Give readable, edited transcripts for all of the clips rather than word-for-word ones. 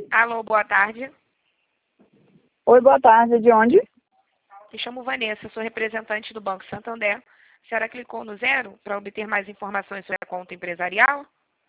Alô, boa tarde. Oi, boa tarde. De onde? Me chamo Vanessa, sou representante do Banco Santander. A senhora clicou no 0 para obter mais informações sobre a conta empresarial?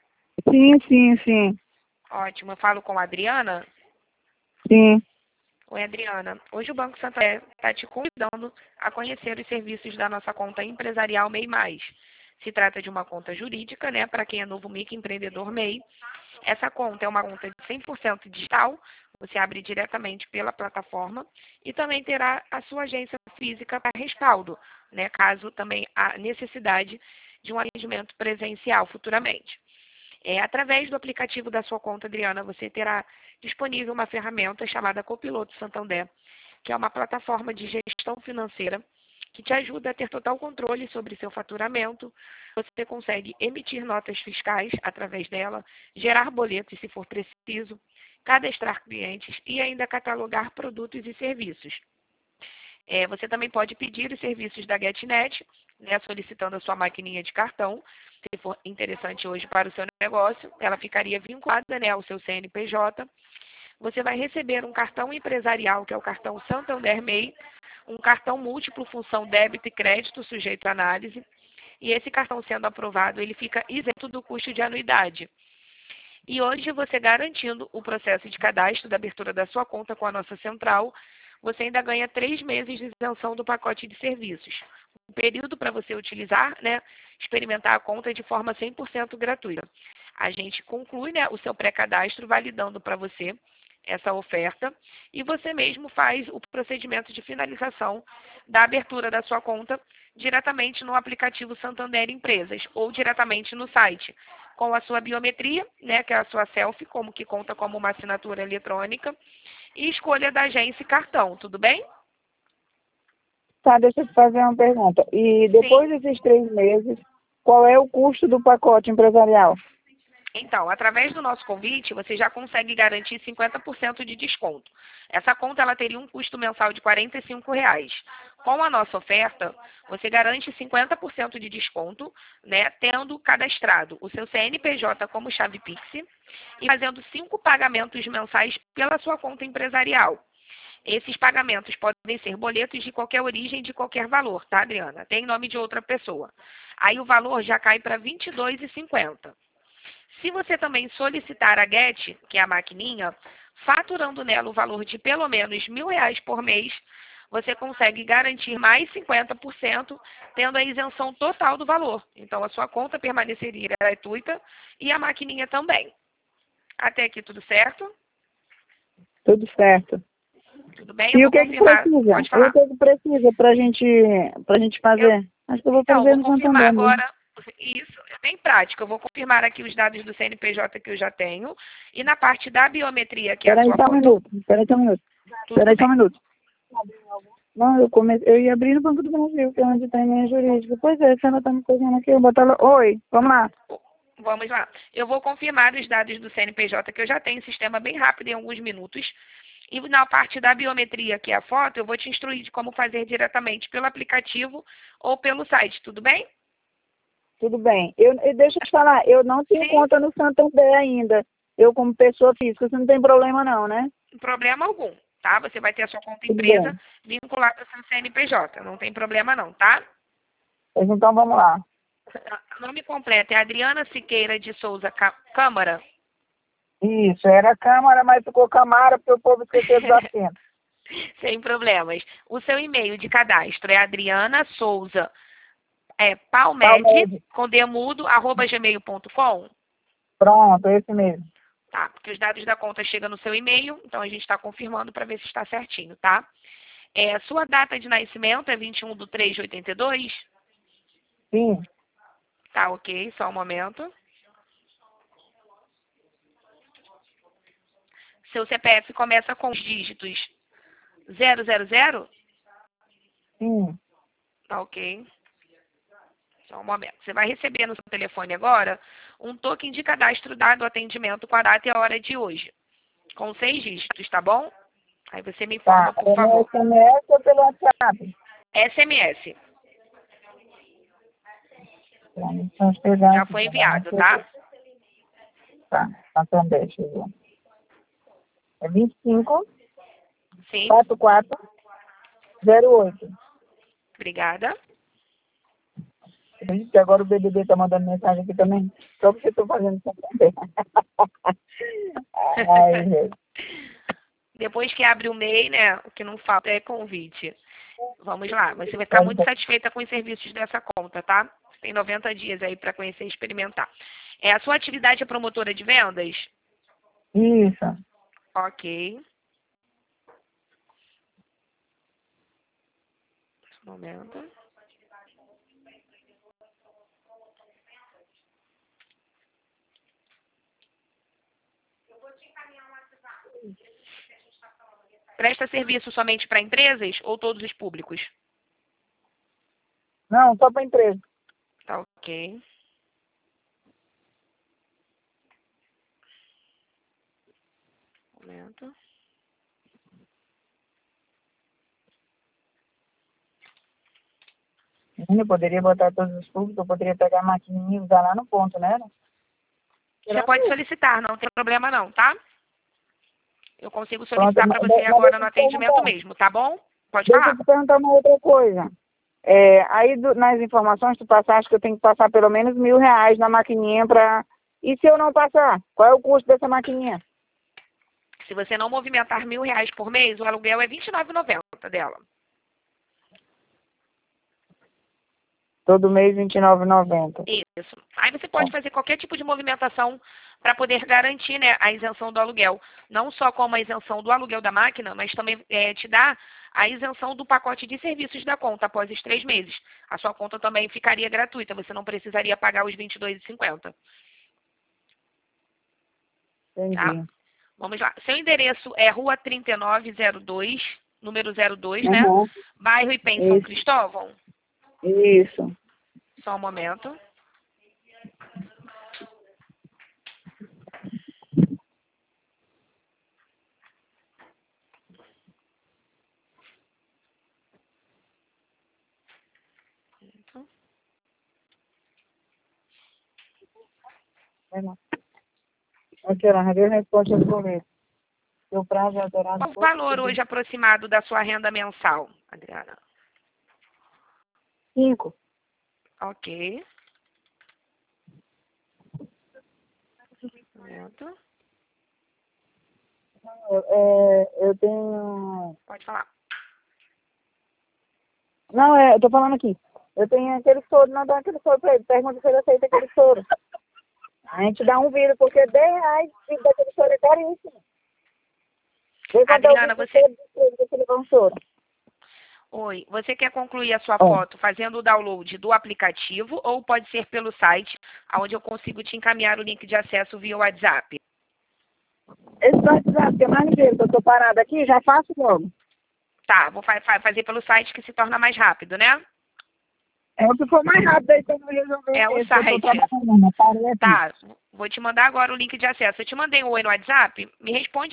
Sim. Ótimo, eu falo com a Adriana. Sim. Oi, Adriana. Hoje o Banco Santander está te convidando a conhecer os serviços da nossa conta empresarial MEI+. Se trata de uma conta jurídica, né, para quem é novo microempreendedor MEI. Essa conta é uma conta de 100% digital, você abre diretamente pela plataforma e também terá a sua agência física para respaldo, né, caso também há necessidade de um atendimento presencial futuramente. Através do aplicativo da sua conta, Adriana, você terá disponível uma ferramenta chamada Copiloto Santander, que é uma plataforma de gestão financeira que te ajuda a ter total controle sobre seu faturamento. Você consegue emitir notas fiscais através dela, gerar boletos se for preciso, cadastrar clientes e ainda catalogar produtos e serviços. Você também pode pedir os serviços da GetNet, né, solicitando a sua maquininha de cartão. Se for interessante hoje para o seu negócio, ela ficaria vinculada, né, ao seu CNPJ. Você vai receber um cartão empresarial, que é o cartão Santander MEI, um cartão múltiplo função débito e crédito sujeito à análise. E esse cartão sendo aprovado, ele fica isento do custo de anuidade. E hoje, você garantindo o processo de cadastro da abertura da sua conta com a nossa central, você ainda ganha 3 meses de isenção do pacote de serviços. Um período para você utilizar, né, experimentar a conta de forma 100% gratuita. A gente conclui, né, o seu pré-cadastro validando para você essa oferta e você mesmo faz o procedimento de finalização da abertura da sua conta diretamente no aplicativo Santander Empresas ou diretamente no site, com a sua biometria, né, que é a sua selfie, como que conta como uma assinatura eletrônica, e escolha da agência e cartão, tudo bem? Tá, deixa eu te fazer uma pergunta. E depois Sim. desses 3 meses, qual é o custo do pacote empresarial? Então, através do nosso convite, você já consegue garantir 50% de desconto. Essa conta ela teria um custo mensal de R$ 45. Com a nossa oferta, você garante 50% de desconto, né, tendo cadastrado o seu CNPJ como chave Pix e fazendo 5 pagamentos mensais pela sua conta empresarial. Esses pagamentos podem ser boletos de qualquer origem, de qualquer valor, tá, Adriana? Tem nome de outra pessoa. Aí o valor já cai para R$ 22,50. Se você também solicitar a Get, que é a maquininha, faturando nela o valor de pelo menos R$ 1.000 por mês, você consegue garantir mais 50%, tendo a isenção total do valor. Então, a sua conta permaneceria gratuita e a maquininha também. Até aqui tudo certo? Tudo certo. Tudo bem? Eu E o vou que confirmar. precisa? Pode E o falar. que precisa pra gente fazer? Acho que eu vou Então, fazer vou no confirmar Santander mesmo. agora. Isso, é bem prático. Eu vou confirmar aqui os dados do CNPJ que eu já tenho. E na parte da biometria, que é a Peraí sua só um foto, minuto. Peraí só tudo um bem. minuto. Não, eu ia abrir no Banco do Brasil, que é onde tem minha jurídica. Pois é, você ainda tá me fazendo aqui, eu botar lá. Oi, vamos lá. Vamos lá. Eu vou confirmar os dados do CNPJ que eu já tenho em sistema bem rápido, em alguns minutos. E na parte da biometria, que é a foto, eu vou te instruir de como fazer diretamente pelo aplicativo ou pelo site, tudo bem? Tudo bem. Deixa eu te falar, eu não tenho Sim, conta no Santander ainda. Eu, como pessoa física, você não tem problema não, né? problema algum, tá? Você vai ter a sua conta Tudo empresa bem. vinculada ao seu CNPJ, não tem problema não, tá? Pois então vamos lá. O nome completo é Adriana Siqueira de Souza Câmara. Isso, era Câmara, mas ficou Camara porque o povo esqueceu dos acentos. Sem problemas. O seu e-mail de cadastro é Adriana Souza palmed, Palmeiras. com demudo, @gmail.com. Pronto, é esse mesmo. Tá, porque os dados da conta chegam no seu e-mail, então a gente está confirmando para ver se está certinho, tá? Sua data de nascimento é 21/3/82? Sim. Tá, ok, só um momento. Seu CPF começa com os dígitos 000? Sim. Tá, ok. Só um momento. Você vai receber no seu telefone agora um token de cadastro dado atendimento com a data e a hora de hoje, com 6 dígitos, tá bom? Aí você me informa, Tá. por É no favor. SMS ou pelo WhatsApp? SMS. Vamos pegar Já aqui, foi tá bom? enviado, tá? Tá, Santander chegou. É 25 Sim, 4408. obrigada. Acredito que agora o BBB tá mandando mensagem aqui também. Só porque eu tô fazendo isso também. Ai, gente. Depois que abre o MEI, né, o que não falta é convite. Vamos lá, você vai ficar muito satisfeita com os serviços dessa conta, tá? Tem 90 dias aí para conhecer e experimentar. A sua atividade é promotora de vendas? Isso. Ok. Um momento. Presta serviço somente para empresas ou todos os públicos? Não, só para empresa. Tá ok. Um momento. Eu poderia botar todos os públicos, eu poderia pegar a maquininha e usar lá no ponto, né? Você pode solicitar, não tem problema não, tá? Eu consigo Pronto, solicitar para mas você agora deixa no eu te atendimento perguntar. mesmo, tá bom? Pode Deixa eu falar. te perguntar uma outra coisa. Aí nas informações tu passaste que eu tenho que passar pelo menos R$ 1.000 na maquininha para... E se eu não passar? Qual é o custo dessa maquininha? Se você não movimentar R$ 1.000 por mês, o aluguel é R$ 29,90 dela. Todo mês R$ 29,90. Isso. Aí você pode fazer qualquer tipo de movimentação para poder garantir, né, a isenção do aluguel. Não só como a isenção do aluguel da máquina, mas também te dá a isenção do pacote de serviços da conta após os 3 meses. A sua conta também ficaria gratuita, você não precisaria pagar os R$ 22,50. Tá? Entendi. Vamos lá. Seu endereço é Rua 3902, número 02, né? Uhum. Bairro Ipem, São Isso. Cristóvão. Isso. Só um momento. Vai lá. Aqui, ela já deu resposta do começo. Seu prazo é alterado. Qual o valor hoje aproximado da sua renda mensal, Adriana? 5. Ok. Um momento. Eu tenho... Pode falar. Não, eu tô falando aqui. Eu tenho aquele soro, não dá aquele soro pra ele. Pergunta se ele aceita aquele soro. A gente dá um vidro, porque R$ 10 o vidro daquele soro é caríssimo. Vê quanto é o Adriana, vidro você... de se levar um soro. Oi, você quer concluir a sua Ó, foto fazendo o download do aplicativo ou pode ser pelo site, onde eu consigo te encaminhar o link de acesso via WhatsApp? esse WhatsApp, que é mais ligeiro, que eu tô parada aqui, já faço logo. Tá, vou fazer pelo site que se torna mais rápido, né? É o que for mais rápido aí pra eu resolver É o esse que eu tô site. trabalhando, eu parei aqui. Tá, vou te mandar agora o link de acesso. Eu te mandei um oi no WhatsApp, me responde.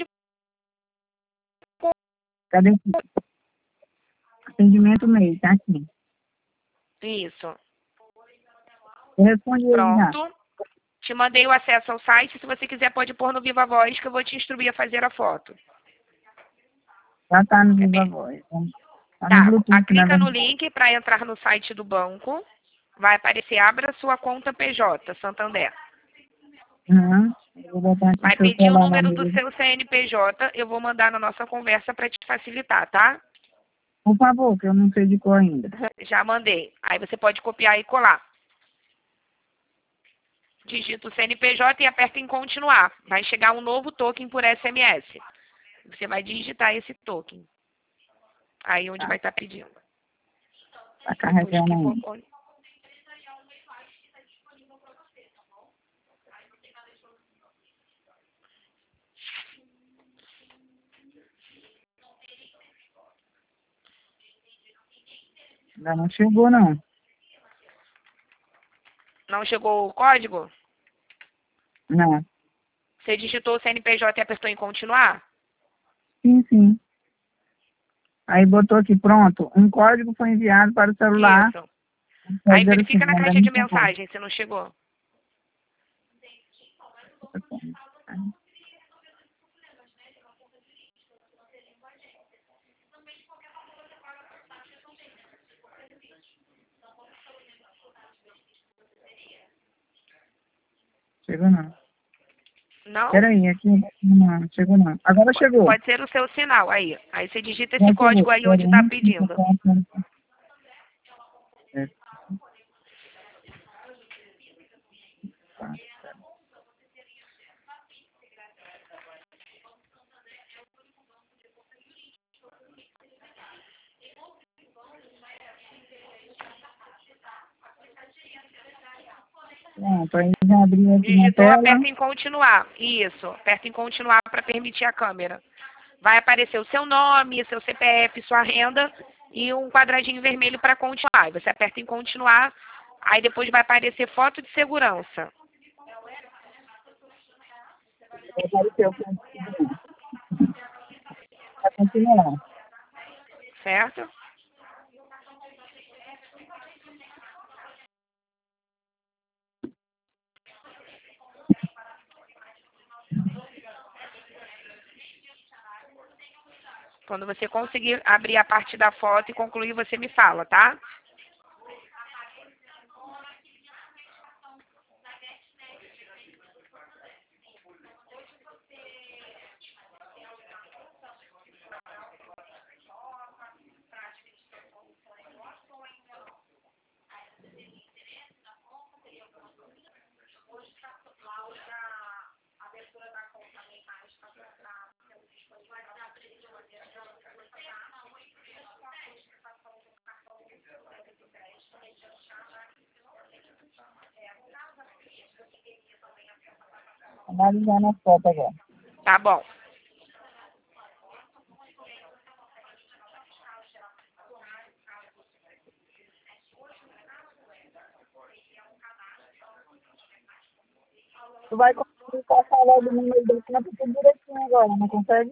Cadê aqui? Atendimento mês, tá aqui. Isso. Eu respondi ele já. Pronto. Te mandei o acesso ao site. Se você quiser, pode pôr no Viva Voz que eu vou te instruir a fazer a foto. Já tá no Viva Voz. Tá no Tá, Bluetooth, na clica no verdade. link para entrar no site do banco. Vai aparecer, abra sua conta PJ, Santander. Uhum. Eu vou botar aqui Vai seu pedir o celular número do mesmo. seu CNPJ. Eu vou mandar na nossa conversa para te facilitar, tá? Por favor, que eu não sei de cor ainda. Já mandei. Aí você pode copiar e colar. Digita o CNPJ e aperta em continuar. Vai chegar um novo token por SMS. Você vai digitar esse token. Aí onde Tá, vai estar pedindo. tá Depois carregando que for... ainda. Ainda não chegou, não. Não chegou o código? Não. Você digitou o CNPJ e apertou em continuar? Sim, sim. Aí botou aqui, pronto. Um código foi enviado para o celular. Isso. Aí verifica na caixa de Mensagem. mensagem se não chegou. Chegou não. Não? Peraí, aqui não, chegou não. Agora chegou. Pode ser o seu sinal aí. Aí você digita Já esse chegou. código aí onde está pedindo. É. Pronto, aí já abriu aqui na Digitou, tela. aperta em continuar. Isso, aperta em continuar para permitir a câmera. Vai aparecer o seu nome, seu CPF, sua renda e um quadradinho vermelho para continuar. Você aperta em continuar, aí depois vai aparecer foto de segurança. Apareceu. Vai continuar. Certo? Quando você conseguir abrir a parte da foto e concluir, você me fala, tá? Analisando a foto agora. Tá bom. Tu vai conseguir passar logo o número do campo tudo direitinho agora, não consegue?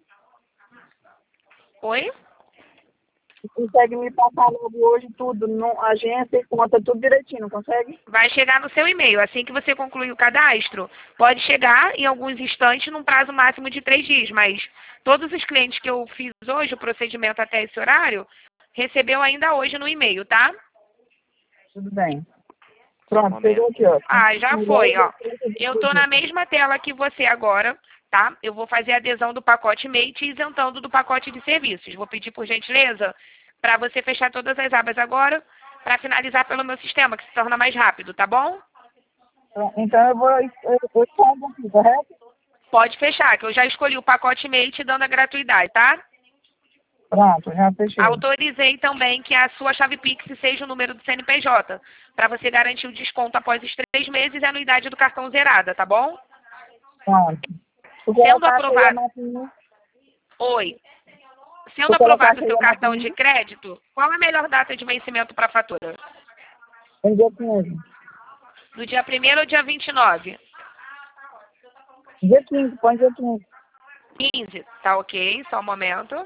Oi? Tu consegue me passar logo hoje tudo, no, agência e conta, tudo direitinho, não consegue? Vai chegar no seu e-mail. Assim que você concluir o cadastro, pode chegar em alguns instantes num prazo máximo de 3 dias. Mas todos os clientes que eu fiz hoje, o procedimento até esse horário, recebeu ainda hoje no e-mail, tá? Tudo bem. Pronto, pegou aqui, ó. Ah, já foi, ó. Eu tô na mesma tela que você agora, tá? Eu vou fazer a adesão do pacote Mate e isentando do pacote de serviços. Vou pedir, por gentileza, para você fechar todas as abas agora, para finalizar pelo meu sistema, que se torna mais rápido, tá bom? Então eu vou estar aqui, correto? Pode fechar, que eu já escolhi o pacote Mate dando a gratuidade, tá? Pronto, já fechei. Autorizei também que a sua chave Pix seja o número do CNPJ, para você garantir o desconto após os 3 meses e a anuidade do cartão zerada, tá bom? Pronto. Sendo aprovado. Oi. Sendo aprovado o seu cartão de crédito, qual a melhor data de vencimento para a fatura? No dia 15. Do dia 1º ou dia 29? Dia 15, põe dia 15. 15, tá ok, só um momento.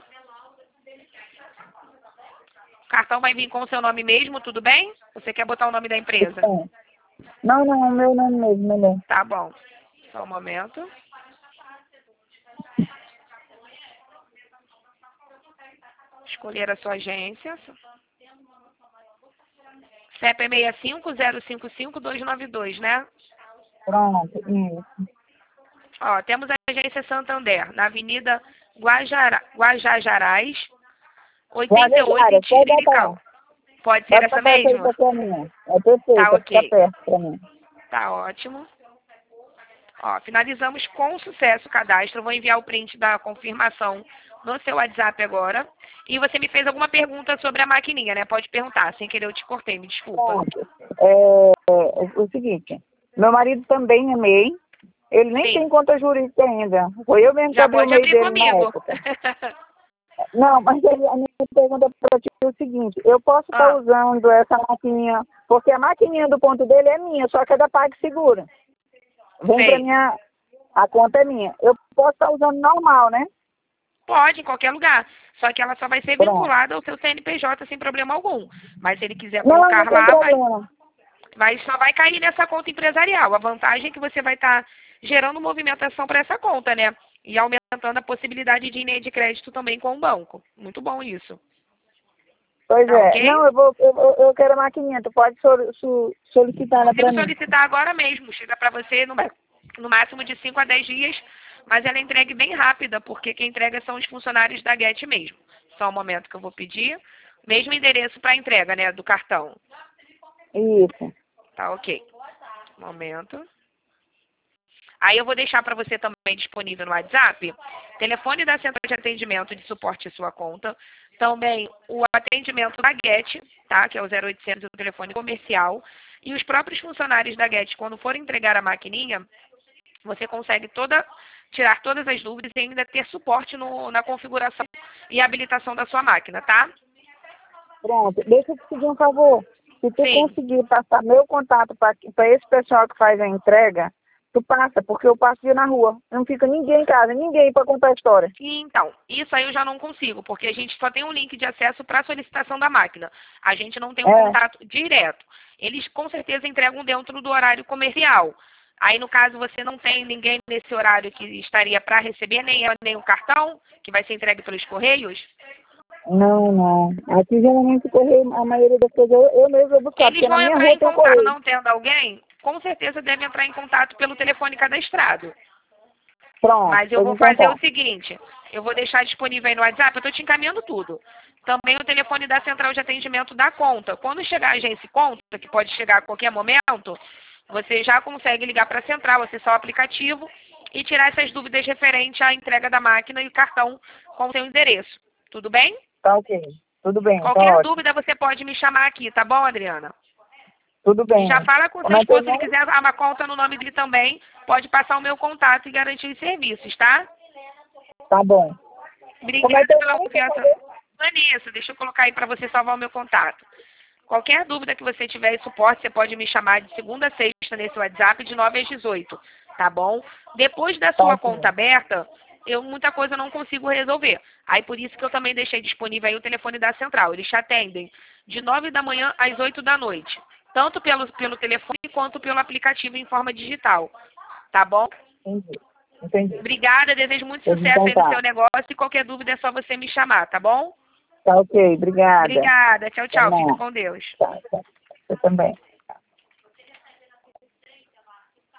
O cartão vai vir com o seu nome mesmo, tudo bem? Você quer botar o nome da empresa? Não, o meu nome mesmo, melhor. Tá bom, só um momento. Escolher a sua agência. CEP é 65055292, né? Pronto, isso. Ó, temos a agência Santander, na Avenida Guajajarais, 88, em Tirirical. Pode ser essa mesmo? É perfeito, tá ok. Fica perto pra mim. Tá ótimo. Ó, finalizamos com sucesso o cadastro. Eu vou enviar o print da confirmação no seu WhatsApp agora. E você me fez alguma pergunta sobre a maquininha, né? Pode perguntar, sem querer eu te cortei, me desculpa. O seguinte, meu marido também é MEI, ele nem tem conta jurídica ainda. Foi eu mesmo que abri o MEI dele comigo. na época. Não, mas a minha pergunta para ti é o seguinte, eu posso estar usando essa maquininha, porque a maquininha do ponto dele é minha, só que é da PagSeguro. Vem pra minha, a conta é minha. Eu posso estar usando normal, né? Pode, em qualquer lugar. Só que ela só vai ser vinculada ao seu CNPJ sem problema algum. Mas se ele quiser colocar mas só vai cair nessa conta empresarial. A vantagem é que você vai estar gerando movimentação para essa conta, né? E aumentando a possibilidade de linha de crédito também com o banco. Muito bom isso. Pois okay? Não, eu quero a maquininha. Tu pode solicitar ela para mim. Consigo solicitar agora mesmo. Chega para você no no máximo de 5 a 10 dias, mas ela é entregue bem rápida, porque quem entrega são os funcionários da Get mesmo. Só um momento que eu vou pedir. Mesmo endereço para entrega, né, do cartão. Isso. Tá, ok. Momento. Aí eu vou deixar para você também disponível no WhatsApp, telefone da central de atendimento de suporte à sua conta, também o atendimento da Get, tá? Que é o 0800, o telefone comercial, e os próprios funcionários da Get, quando forem entregar a maquininha, você consegue tirar todas as dúvidas e ainda ter suporte na configuração e habilitação da sua máquina, tá? Pronto. Deixa eu te pedir um favor. Se tu Sim. conseguir passar meu contato para esse pessoal que faz a entrega, tu passa, porque eu passo dia na rua. Não fica ninguém em casa, ninguém para contar a história. Então, isso aí eu já não consigo, porque a gente só tem um link de acesso para a solicitação da máquina. A gente não tem um contato direto. Eles com certeza entregam dentro do horário comercial. Aí, no caso, você não tem ninguém nesse horário que estaria para receber, nem o cartão, que vai ser entregue pelos correios? Não. Aqui geralmente o correio, a maioria das coisas eu mesmo vou buscar, Eles porque na vão minha entrar rua em tem um contato, correio. não tendo alguém, com certeza devem entrar em contato pelo telefone cadastrado. Pronto, Mas eu pois vou então fazer tá. o seguinte, eu vou deixar disponível aí no WhatsApp, eu estou te encaminhando tudo. Também o telefone da central de atendimento da conta. Quando chegar a agência conta, que pode chegar a qualquer momento, você já consegue ligar para a central, acessar o aplicativo e tirar essas dúvidas referentes à entrega da máquina e o cartão com o seu endereço. Tudo bem? Tá ok. Tudo bem, tá Qualquer ótimo. dúvida você pode me chamar aqui, tá bom, Adriana? Tudo E já bem. fala com o Como seu é teu esposo, se ele nome? quiser uma conta no nome dele também, pode passar o meu contato e garantir os serviços, tá? Tá bom. Como é Obrigada teu pela nome, por confiança. favor? Vanessa, deixa eu colocar aí para você salvar o meu contato. Qualquer dúvida que você tiver e suporte, você pode me chamar de segunda a sexta nesse WhatsApp de 9 às 18, tá bom? Depois da Tá sua ok. conta aberta, muita coisa eu não consigo resolver. Aí por isso que eu também deixei disponível aí o telefone da central. Eles te atendem de 9 da manhã às 8 da noite. Tanto pelo telefone quanto pelo aplicativo em forma digital. Tá bom? Entendi. Obrigada, desejo muito Pois sucesso então aí no tá. seu negócio e qualquer dúvida é só você me chamar, tá bom? Tá ok, obrigada. Obrigada. Tchau, Até tchau. Fica mais. com Deus. Tá. Você também.